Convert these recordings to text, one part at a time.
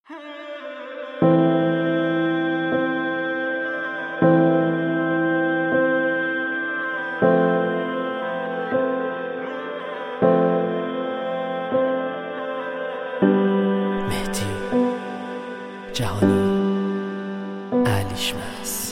مهدی جهانی علیشمس.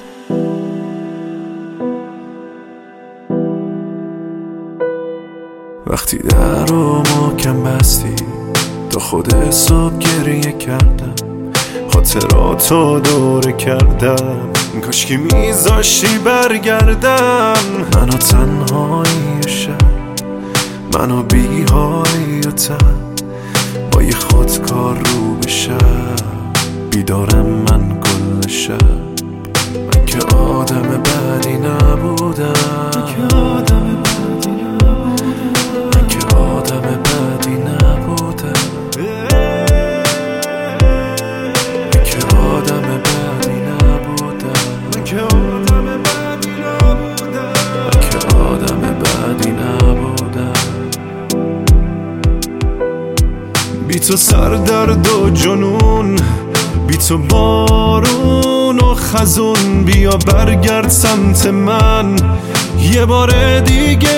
وقتی در رو محکم بستی تا خود صبح گریه کردم، خاطراتو دوره کردم، کاش که میذاشتی برگردم. منو تنهایی و شب، منو بیهایی و تن، با یه خودکار رو به شب، بیدارم من کل شب. من که آدم بدی نبودم، من که آدم بدی نبودم، من که آدم بدی نبودم، من که آدم بدی نبودم، من که آدم بدی نبودم. بی تو سردرد و جنون، بی تو بارون و خزون، بیا برگرد سمت من یه بار دیگه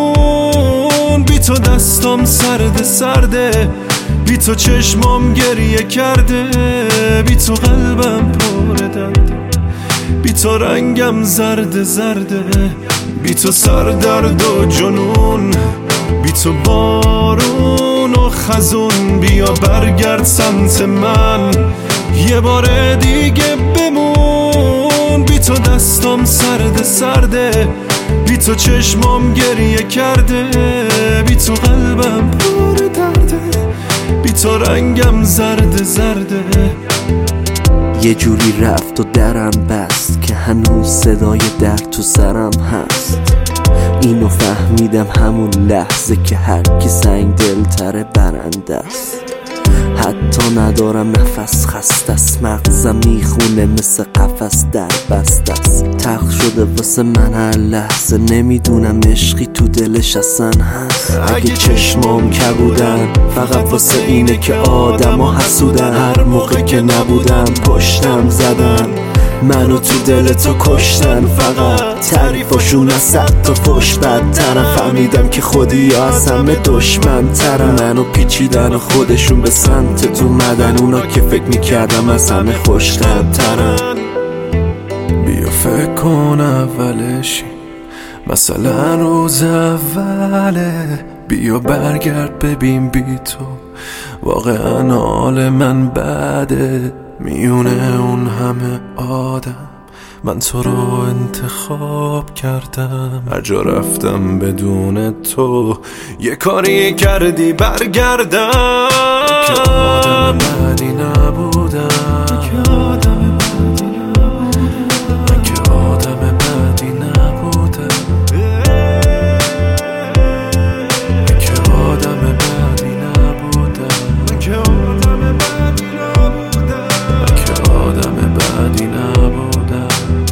بمون. بی تو دستم سرده سرده، بی تو چشمام گریه کرده، بی تو قلبم پر درده، بی تو رنگم زرده زرده. بی تو سردرد و جنون، بی تو بارون و خزون، بیا برگرد سمت من یه بار دیگه بمون. بی تو دستم سرده سرده، بی تو چشمام گریه کرده، بی تو قلبم پر درده، بی تو رنگم زرده زرده. یه جوری رفت و درم بست که هنوز صدای در تو سرم هست. اینو فهمیدم همون لحظه که هر کی سنگ دلتره برنده است. حتی ندارم نفس، خسته است، مغزم میخونه مثل قفس در بسته است. تلخ شده واسه من هر لحظه، نمیدونم عشقی تو دلش اصلا هست. اگه چشمام کبودن فقط واسه اینه که آدما حسودن، هر موقع که نبودم پشتم زدن، منو تو دل تو کشتن. فقط تعریفاشون از 100 تا فوش بدترن، فهمیدم که خودی از همه دشمن ترن. منو پیچیدن و خودشون به سمت تو مدن، اونا که فکر میکردم از همه خوشترن. بیا فکر کن اولشی، مثلا روز اوله، بیا برگرد ببین بی تو واقعا حال من بده. میونه اون همه آدم من تو رو انتخاب کردم، هر جا رفتم بدون تو یه کاری کردی برگردم. که آدم بدی نبودم، که آدم بدی نبودم، من که آدم بدی نبودم، من که آدم بدی نبودم، من که آدم بدی نبودم، من که آدم بدی نبودم.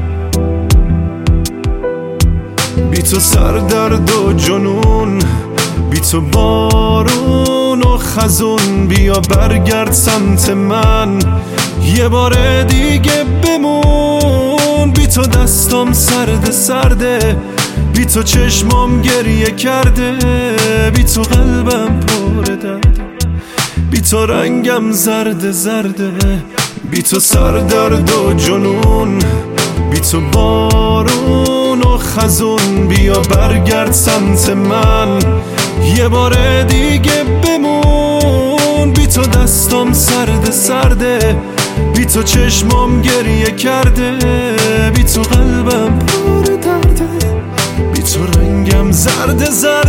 بی تو سردرد و جنون، بی تو بارون و خزون، بیا برگرد سمت من یه بار دیگه بمون. بی تو دستم سرده سرده، بی تو چشمام گریه کرده، بی تو قلبم پر درده، بی تو رنگم زرده زرده. بی تو سردرد و جنون، بی تو بارون و خزون، بیا برگرد سمت من یه بار دیگه بمون. بی تو دستم سرده سرده، بی تو چشمام گریه کرده، بی تو قلبم پر درده، بی تو رنگم زرده زرده.